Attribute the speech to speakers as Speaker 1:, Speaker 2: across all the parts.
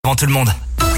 Speaker 1: avant tout le monde.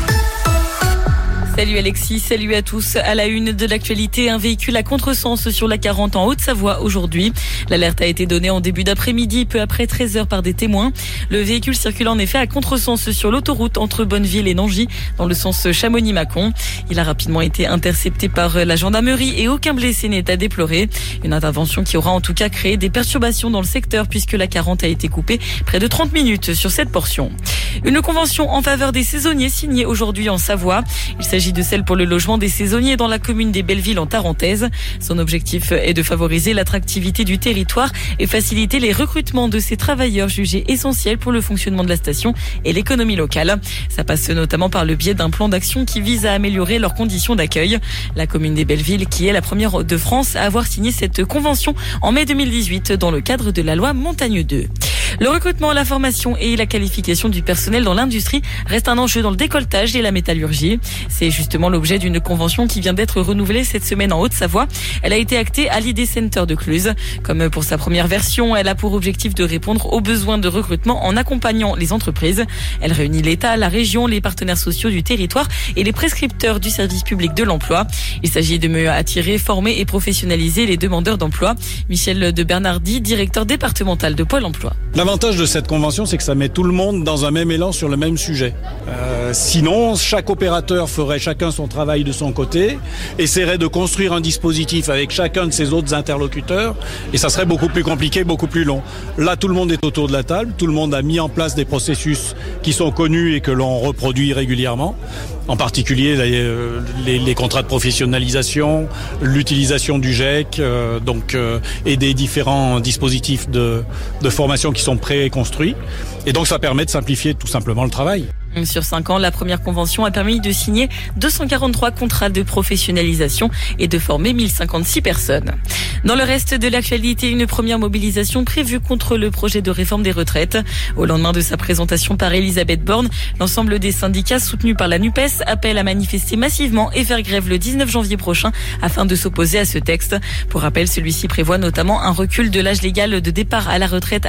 Speaker 2: Salut Alexis, salut à tous. À la une de l'actualité, un véhicule à contresens sur la 40 en Haute-Savoie aujourd'hui. L'alerte a été donnée en début d'après-midi, peu après 13h par des témoins. Le véhicule circule en effet à contresens sur l'autoroute entre Bonneville et Nangy, dans le sens Chamonix-Mâcon. Il a rapidement été intercepté par la gendarmerie et aucun blessé n'est à déplorer. Une intervention qui aura en tout cas créé des perturbations dans le secteur puisque la 40 a été coupée près de 30 minutes sur cette portion. Une convention en faveur des saisonniers signée aujourd'hui en Savoie. Il s'agit de celle pour le logement des saisonniers dans la commune des Bellevilles en Tarentaise. Son objectif est de favoriser l'attractivité du territoire et faciliter les recrutements de ces travailleurs jugés essentiels pour le fonctionnement de la station et l'économie locale. Ça passe notamment par le biais d'un plan d'action qui vise à améliorer leurs conditions d'accueil. La commune des Bellevilles, qui est la première de France à avoir signé cette convention en mai 2018 dans le cadre de la loi Montagne 2. Le recrutement, la formation et la qualification du personnel dans l'industrie reste un enjeu dans le décolletage et la métallurgie. C'est justement l'objet d'une convention qui vient d'être renouvelée cette semaine en Haute-Savoie. Elle a été actée à l'ID Center de Cluse. Comme pour sa première version, elle a pour objectif de répondre aux besoins de recrutement en accompagnant les entreprises. Elle réunit l'État, la région, les partenaires sociaux du territoire et les prescripteurs du service public de l'emploi. Il s'agit de mieux attirer, former et professionnaliser les demandeurs d'emploi. Michel de Bernardi, directeur départemental de Pôle emploi.
Speaker 3: L'avantage de cette convention, c'est que ça met tout le monde dans un même élan sur le même sujet. Sinon, chaque opérateur ferait chacun son travail de son côté, essaierait de construire un dispositif avec chacun de ses autres interlocuteurs, et ça serait beaucoup plus compliqué, beaucoup plus long. Là, tout le monde est autour de la table, tout le monde a mis en place des processus qui sont connus et que l'on reproduit régulièrement. En particulier les contrats de professionnalisation, l'utilisation du GEC, et des différents dispositifs de formation qui sont préconstruits. Et donc ça permet de simplifier tout simplement le travail.
Speaker 2: Sur 5 ans, la première convention a permis de signer 243 contrats de professionnalisation et de former 1056 personnes. Dans le reste de l'actualité, une première mobilisation prévue contre le projet de réforme des retraites. Au lendemain de sa présentation par Elisabeth Borne, l'ensemble des syndicats soutenus par la NUPES appellent à manifester massivement et faire grève le 19 janvier prochain afin de s'opposer à ce texte. Pour rappel, celui-ci prévoit notamment un recul de l'âge légal de départ à la retraite